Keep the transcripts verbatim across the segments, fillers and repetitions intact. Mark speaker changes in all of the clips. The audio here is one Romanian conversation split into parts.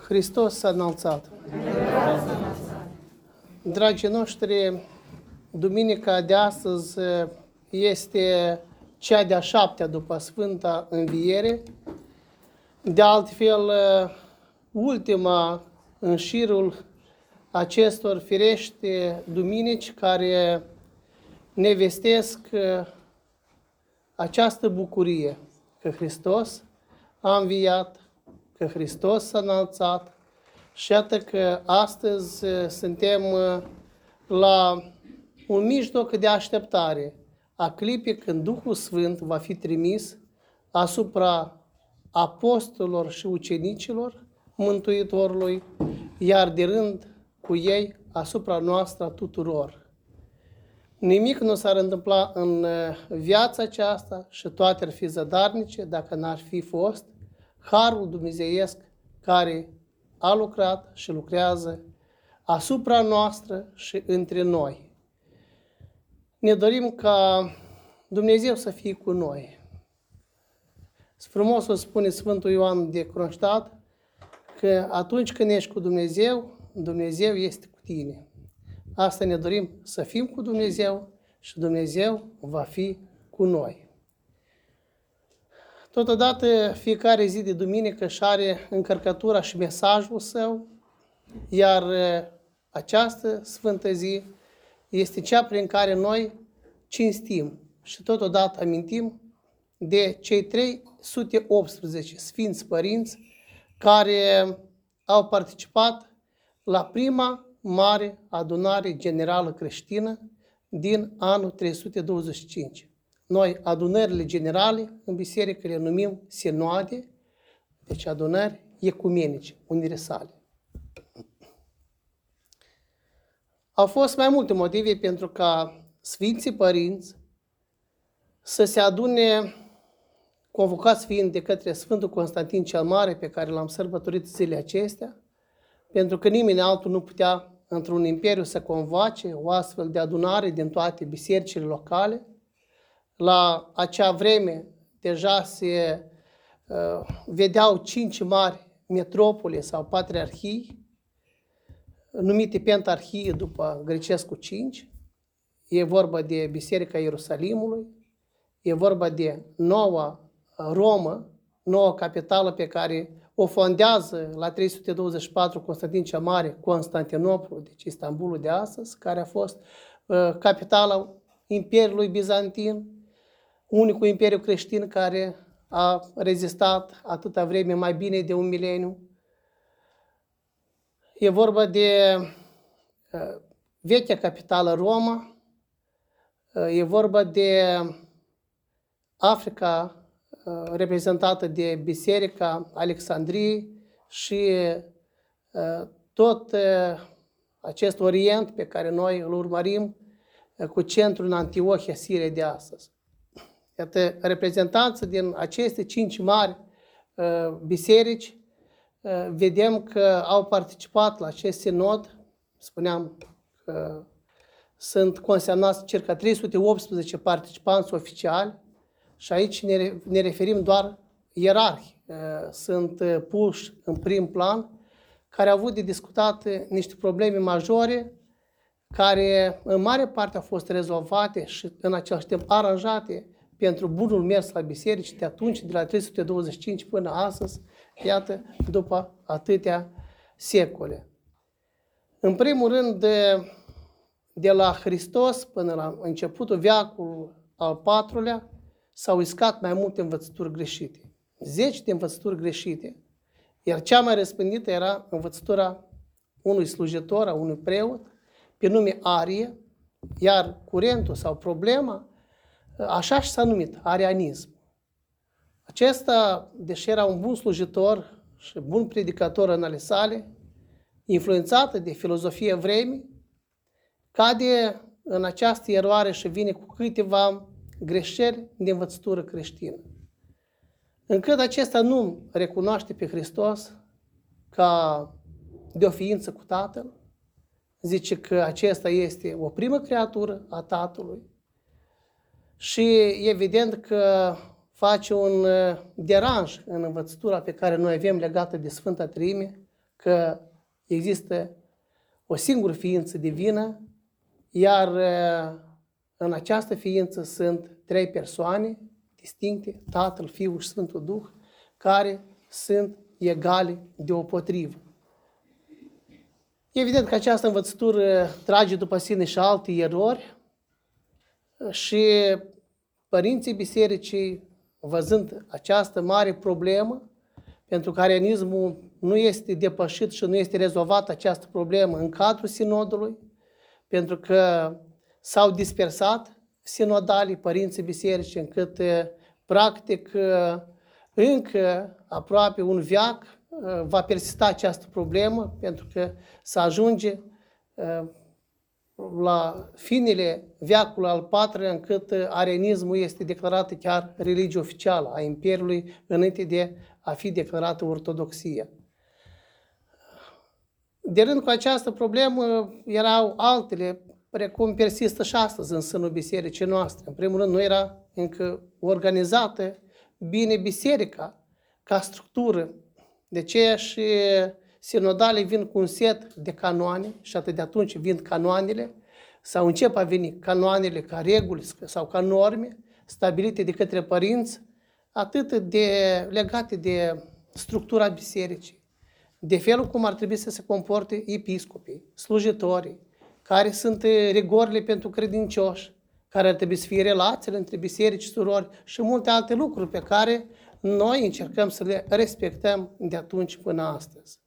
Speaker 1: Hristos s-a înălțat. Dragii noștri, duminica de astăzi este cea de-a șaptea după Sfânta Înviere. De altfel, ultima în șirul acestor firești duminici care ne vestesc această bucurie că Hristos a înviat, că Hristos s-a înălțat și iată că astăzi suntem la un mijloc de așteptare a clipii când Duhul Sfânt va fi trimis asupra apostolilor și ucenicilor Mântuitorului, iar de rând cu ei asupra noastră tuturor. Nimic nu s-ar întâmpla în viața aceasta și toate ar fi zădarnice dacă n-ar fi fost harul dumnezeiesc care a lucrat și lucrează asupra noastră și între noi. Ne dorim ca Dumnezeu să fie cu noi. Frumos o spune Sfântul Ioan de Kronstadt că atunci când ești cu Dumnezeu, Dumnezeu este cu tine. Asta ne dorim, să fim cu Dumnezeu și Dumnezeu va fi cu noi. Totodată, fiecare zi de duminică își are încărcătura și mesajul său, iar această sfântă zi este cea prin care noi cinstim și totodată amintim de cei trei sute optsprezece Sfinți Părinți care au participat la prima mare adunare generală creștină din anul trei sute douăzeci și cinci. Noi adunările generale în biserică le numim sinoade, deci adunări ecumenice, universale. Au fost mai multe motive pentru ca Sfinții Părinți să se adune, convocați fiind de către Sfântul Constantin cel Mare, pe care l-am sărbătorit zilele acestea, pentru că nimeni altul nu putea într-un imperiu să convoace o astfel de adunare din toate bisericile locale. La acea vreme deja se uh, vedeau cinci mari metropole sau patriarhii, numite pentarhie după grecescul cinci. E vorba de Biserica Ierusalimului, e vorba de noua Romă, noua capitală pe care o fondează la trei sute douăzeci și patru Constantin cel Mare, Constantinopol, deci Istanbulul de astăzi, care a fost uh, capitala Imperiului Bizantin, unicul imperiu creștin care a rezistat atâta vreme, mai bine de un mileniu. E vorba de uh, vechea capitală Roma, uh, e vorba de Africa, uh, reprezentată de Biserica Alexandriei și uh, tot uh, acest Orient pe care noi îl urmărim uh, cu centrul în Antiohia, Siria de astăzi. Iată, reprezentanții din aceste cinci mari uh, biserici, uh, vedem că au participat la acest sinod. Spuneam că sunt consemnați circa trei sute optsprezece participanți oficiali și aici ne, ne referim doar ierarhi. Uh, sunt uh, puși în prim plan, care au avut de discutat niște probleme majore, care în mare parte au fost rezolvate și în același timp aranjate pentru bunul mers la biserici de atunci, de la trei sute douăzeci și cinci până astăzi, iată, după atâtea secole. În primul rând, de, de la Hristos până la începutul veacului al patrulea, s-au iscat mai multe învățături greșite. Zeci de învățături greșite, iar cea mai răspândită era învățătura unui slujitor, a unui preot, pe nume Arie, iar curentul sau problema, așa și s-a numit, arianism. Acesta, deși era un bun slujitor și bun predicator în ale sale, influențată de filozofia vremii, cade în această eroare și vine cu câteva greșeli de învățătură creștină. Încât acesta nu recunoaște pe Hristos ca de o ființă cu Tatăl, zice că acesta este o primă creatură a Tatălui, și evident că face un deranj în învățătura pe care noi avem legată de Sfânta Treime, că există o singură ființă divină, iar în această ființă sunt trei persoane distincte, Tatăl, Fiul și Sfântul Duh, care sunt egale deopotrivă. Evident că această învățătură trage după sine și alte erori și părinții bisericii, văzând această mare problemă, pentru că arianismul nu este depășit și nu este rezolvat această problemă în cadrul sinodului, pentru că s-au dispersat sinodalii părinții bisericii, încât practic încă aproape un veac va persista această problemă, pentru că se ajunge la finele veacului al patrulea, încât arianismul este declarat chiar religie oficială a Imperiului înainte de a fi declarată ortodoxia. De rând cu această problemă erau altele, precum persistă și astăzi în sânul bisericii noastre. În primul rând, nu era încă organizată bine biserica ca structură. De aceea și sinodale vin cu un set de canoane și atât de atunci vin canoanele sau încep a veni canoanele ca reguli sau ca norme stabilite de către părinți, atât de legate de structura bisericii, de felul cum ar trebui să se comporte episcopii, slujitorii, care sunt rigorile pentru credincioși, care ar trebui să fie relațiile între biserici și surori și multe alte lucruri pe care noi încercăm să le respectăm de atunci până astăzi.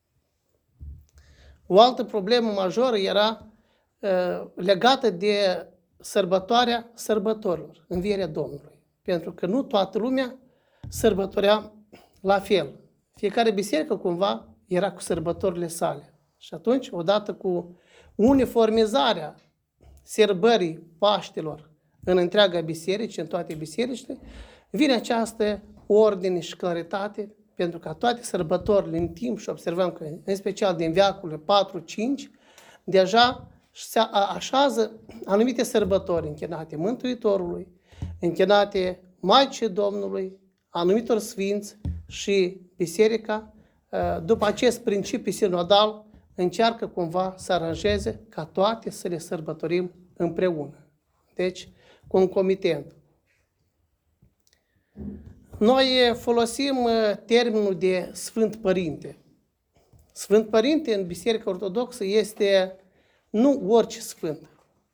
Speaker 1: O altă problemă majoră era uh, legată de sărbătoarea sărbătorilor, învierea Domnului. Pentru că nu toată lumea sărbătorea la fel. Fiecare biserică cumva era cu sărbătorile sale. Și atunci, odată cu uniformizarea sărbării Paștelor în întreaga biserică, în toate bisericile, vine această ordine și claritate, pentru că toate sărbătorile în timp, și observăm că în special din veacurile patru cinci, deja se așează anumite sărbători închinate Mântuitorului, închinate Maicii Domnului, anumitor sfinți, și biserica, după acest principiu sinodal, încearcă cumva să aranjeze ca toate să le sărbătorim împreună. Deci, concomitent. Noi folosim termenul de Sfânt Părinte. Sfânt Părinte în Biserica Ortodoxă este nu orice sfânt,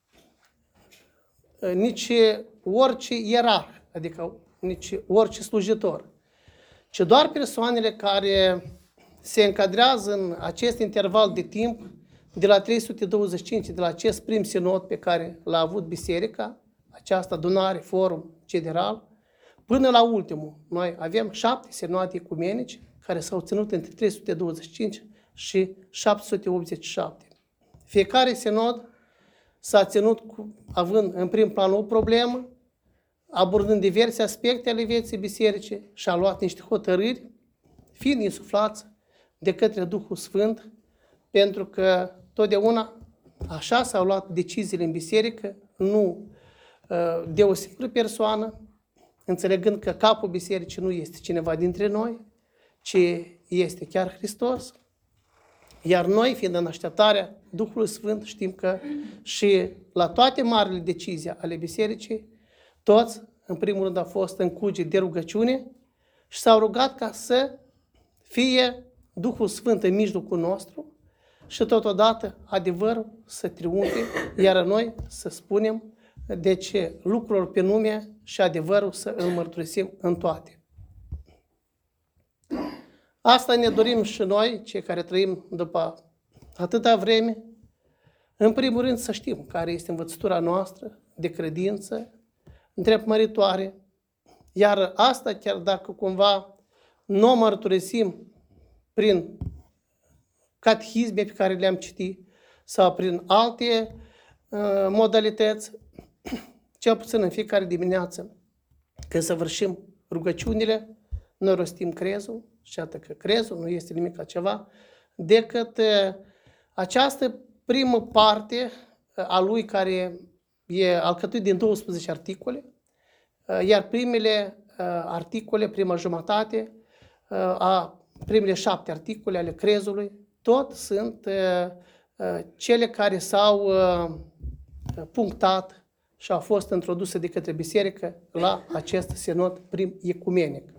Speaker 1: nici orice ierarh, adică nici orice slujitor, ci doar persoanele care se încadrează în acest interval de timp de la trei sute douăzeci și cinci, de la acest prim sinod pe care l-a avut biserica, această adunare, forum general, până la ultimul. Noi avem șapte sinoade ecumenice care s-au ținut între trei sute douăzeci și cinci și șapte sute optzeci și șapte. Fiecare sinod s-a ținut cu, având în prim plan o problemă, abordând diverse aspecte ale vieții bisericii și a luat niște hotărâri, fiind insuflați de către Duhul Sfânt, pentru că totdeauna așa s-au luat deciziile în biserică, nu de o singură persoană, înțelegând că capul bisericii nu este cineva dintre noi, ci este chiar Hristos. Iar noi, fiind în așteptarea Duhului Sfânt, știm că și la toate marile decizii ale bisericii, toți, în primul rând, au fost în cuge de rugăciune și s-au rugat ca să fie Duhul Sfânt în mijlocul nostru și totodată adevărul să triumfe, iar noi să spunem de ce lucrurilor pe nume și adevărul să îl mărturisim în toate. Asta ne dorim și noi, cei care trăim după atâta vreme, în primul rând să știm care este învățătura noastră de credință, îndreptmăritoare, iar asta chiar dacă cumva nu o mărturisim prin catehizme pe care le-am citit sau prin alte uh, modalități, cel puțin în fiecare dimineață, când săvârșim rugăciunile, noi rostim crezul, și atât că crezul nu este nimic altceva decât uh, această primă parte uh, a lui care e alcătuit din douăsprezece articole, uh, iar primele uh, articole, prima jumătate uh, a primele șapte articole ale crezului, tot sunt uh, uh, cele care s-au uh, punctat și au fost introduse de către biserică la acest sinod prim ecumenic.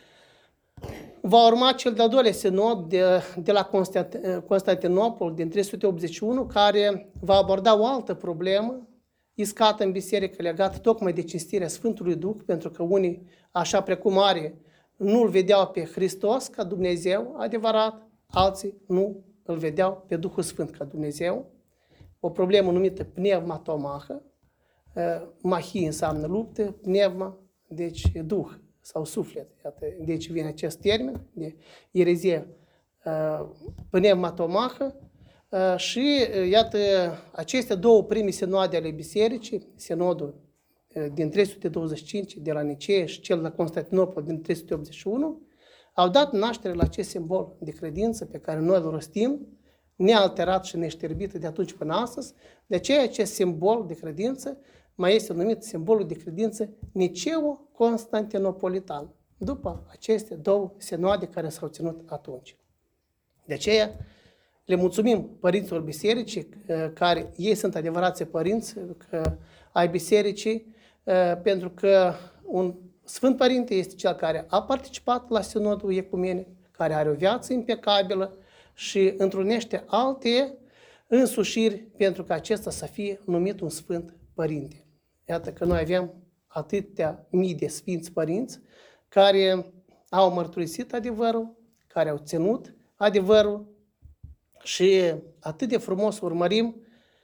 Speaker 1: Va urma cel de-al doilea sinod de, de la Constantinopol din trei sute optzeci și unu, care va aborda o altă problemă iscată în biserică, legată tocmai de cinstirea Sfântului Duh, pentru că unii, așa precum are, nu-L vedeau pe Hristos ca Dumnezeu adevărat, alții nu îl vedeau pe Duhul Sfânt ca Dumnezeu. O problemă numită pneumatomahă. Mahie înseamnă luptă, pneuma, deci duh sau suflet. Iată, deci vine acest termen de erezie pneumatomahă. Și iată, aceste două prime sinoade ale bisericii, sinodul din trei sute douăzeci și cinci de la Nicee și cel de la Constantinopol din trei sute optzeci și unu, au dat naștere la acest simbol de credință pe care noi îl rostim, nealterat și neșterbit de atunci până astăzi. De aceea acest simbol de credință mai este numit simbolul de credință niceo-constantinopolitan, după aceste două sinoade care s-au ținut atunci. De aceea le mulțumim părinților bisericii, care ei sunt adevărați părinți ai bisericii, pentru că un Sfânt Părinte este cel care a participat la sinodul ecumenic, care are o viață impecabilă și întrunește alte însușiri pentru ca acesta să fie numit un Sfânt Părinte. Iată că noi avem atâtea mii de Sfinți Părinți care au mărturisit adevărul, care au ținut adevărul și atât de frumos urmărim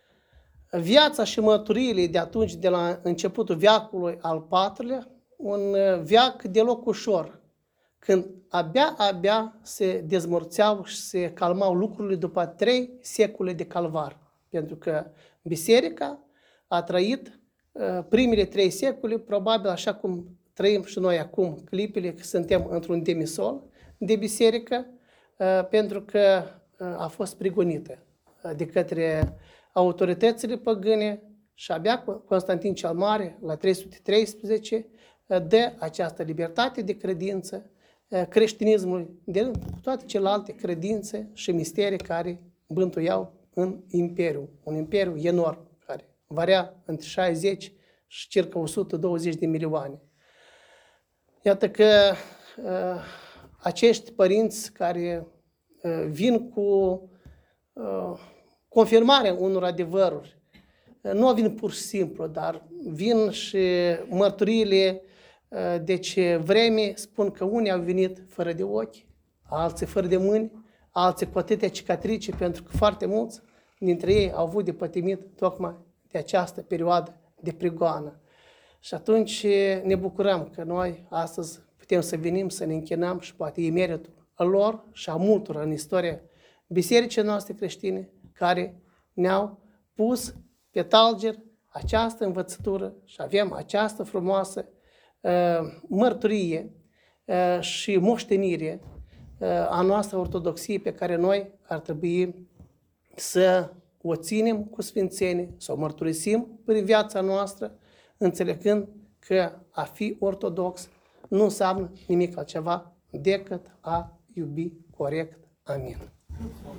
Speaker 1: viața și mărturiile de atunci, de la începutul veacului al patrulea, un veac deloc ușor, când abia, abia se dezmorțeau și se calmau lucrurile după trei secole de calvar. Pentru că biserica a trăit primele trei secole, probabil așa cum trăim și noi acum clipele, că suntem într-un demisol de biserică, pentru că a fost prigonită de către autoritățile păgâne și abia Constantin cel Mare, la trei sute treisprezece, dă această libertate de credință creștinismului, de toate celelalte credințe și misterii care bântuiau în imperiu, un imperiu enorm, care varia între șaizeci și circa o sută douăzeci de milioane. Iată că uh, acești părinți care uh, vin cu uh, confirmarea unor adevăruri, uh, nu vin pur și simplu, dar vin și mărturiile uh, de ce vreme spun că unii au venit fără de ochi, alții fără de mâini, alții cu atâtea cicatrice, pentru că foarte mulți dintre ei au avut de pătimit tocmai de această perioadă de prigoană. Și atunci ne bucurăm că noi astăzi putem să venim, să ne închinăm și poate e meritul lor și a multor în istoria bisericii noastre creștine care ne-au pus pe talger această învățătură și avem această frumoasă uh, mărturie uh, și moștenire uh, a noastră ortodoxie pe care noi ar trebui să o ținem cu sfințenie, să o mărturisim prin viața noastră, înțelegând că a fi ortodox nu înseamnă nimic altceva decât a iubi corect. Amin.